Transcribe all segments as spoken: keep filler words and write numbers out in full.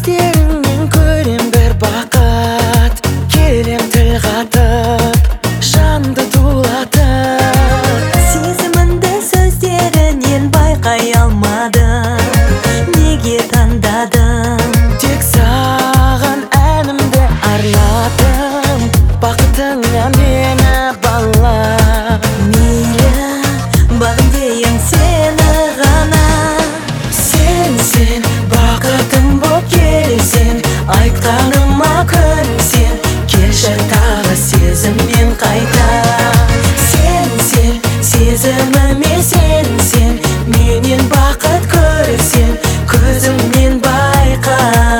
көздеріңнен көрем бір бақыт, келем тіл қатып жанды тулатып. Сезіміңді сөздерінен байқай алмадым, неге таңдадым? Тек саған әнімді арнадым, бақытыңа мені бала. Мейлі бағым дейін сені ғана. Сен, сен бақытым боп келсең, айтқаныма көнсең, келші тағы сезіммен қайта. Сен, сен сезіміме сенсең, менен бақыт көрсең, көзіңнен байқа.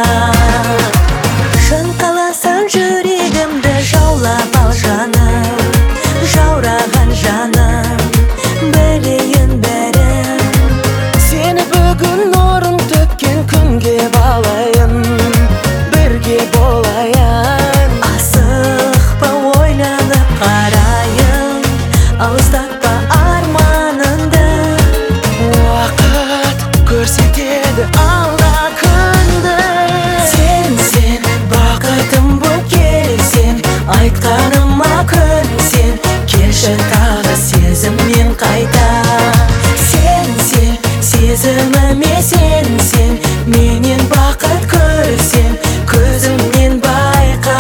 Шын қаласаң жүрегімді жаулап ал жаным, жаураған жаным, білейін бәрін. Сені бүгін нұрын төккен күнге балайын, бірге болайын. Асықпа ойланып қарайын, алыстатпа арманыңды. Уақыт көрсетеді алда күнді. Сен, сен бақытым боп келсең, айтқаныма көнсең, келші тағы сезіммен қайта. Сен, сен сезіміме сенсең, менен бақыт көрсең, көзіңнен байқа.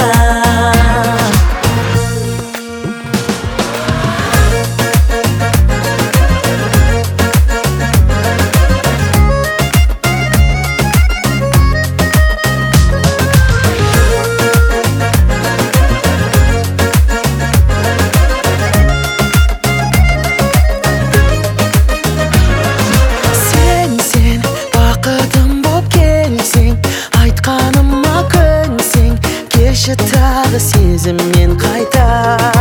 Сен, сен бақытым боп келсең, айтқаныма көнсең, келші тағы сезіммен қайта.